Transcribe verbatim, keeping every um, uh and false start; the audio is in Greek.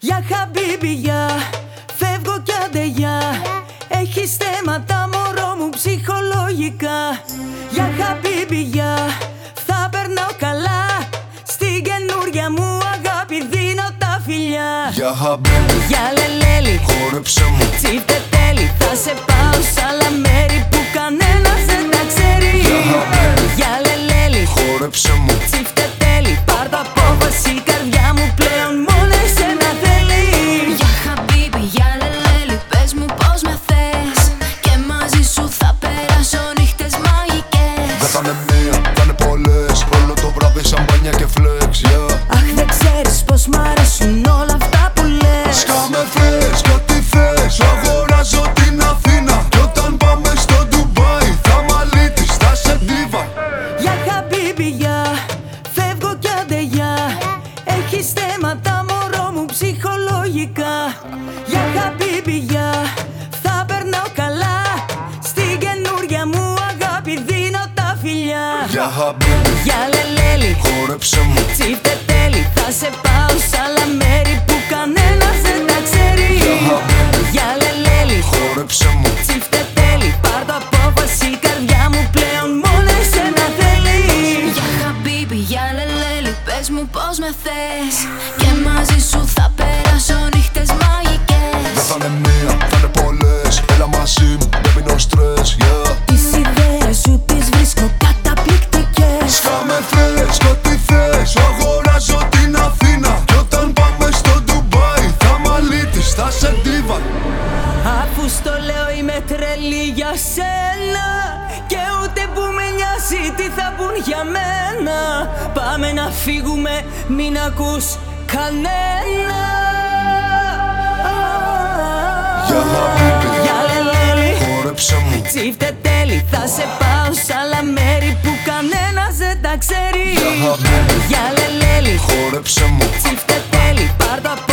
Για χαμπίμπι, για φεύγω κι άντε για. Έχεις θέματα μωρό μου ψυχολογικά. Για χαμπίμπι, για θα περνάω καλά. Στην καινούρια μου αγάπη δίνω τα φιλιά. Για χαμπίμπι, για λελέλη, χόρεψε μου. τσίφτε τέλει, θα σε πάω σ' άλλα μέρη που κανένας δεν τα ξέρει. Για χαμπίμπι, για λελέλη, χόρεψε μου. τσίφτε τέλει, πάρ' το απόφαση, η καρδιά μου πλέον μόνο εσένα θέλει. Για χαμπίμπι, για λελέλη, πες μου πως με θες. Και μαζί σου θα περάσω νύχτες μαγικές. Δεν θα είναι μία, θα είναι πολλές. Όλο το βράδυ σαμπάνια και φλεξ, yeah. Αχ, δεν ξέρεις πως μ' αρέσουν όλα αυτά που λες. Σκάμε θες κι ό,τι θες. Αγοράζω την Αθήνα. Κι όταν πάμε στο Ντουμπάι θα μ' αλήτης, θα σε ντίβα. Για χαμπίμπι, για φεύγω κι άντε για. Έχεις θέματα μωρό μου ψυχολογικά. Για χαμπίμπι, για θα περνάω καλά. Στην καινούρια μου αγάπη δίνω τα φιλιά. Για χαμπίμπι, για λελέλη, χόρεψε μου. τσίφτε τέλει, θα σε πάω σ' άλλα μέρη που κανένας δεν τα ξέρει. Για χαμπίμπι, για λελέλη, χόρεψε μου. τσίφτε τέλει, πάρ' το απόφαση, η καρδιά μου πλέον μόνο εσένα θέλει. Για χαμπίμπι, για λελέλη, πες μου πως με θες. Και μαζί σου θα περάσω νύχτες μαγικές. Δεν θα είναι μία, θα είναι πολλές. Έλα μαζί μου, δεν μείνω στρες, yeah. Τις ιδέες σου τις βρίσκω καταπληκτικές. Σκάμε θες κι ό,τι θες. Αγοράζω την Αθήνα. Κι όταν πάμε στο Ντουμπάι θα μ' αλήτης, θα σε ντίβα. Αφού στο λέω είμαι τρελή για σένα. Και ούτε που με νοιάζει τι θα πουν για μένα. Πάμε να φύγουμε, μην ακούς κανένα. Για χαμπίμπι, για λελέλη, χόρεψε μου. τσίφτε τέλει, θα σε πάω σ' άλλα μέρη που κανένας δεν τα ξέρει. Για χαμπίμπι, για λελέλη, χόρεψε μου. τσίφτε τέλει, πάρ' το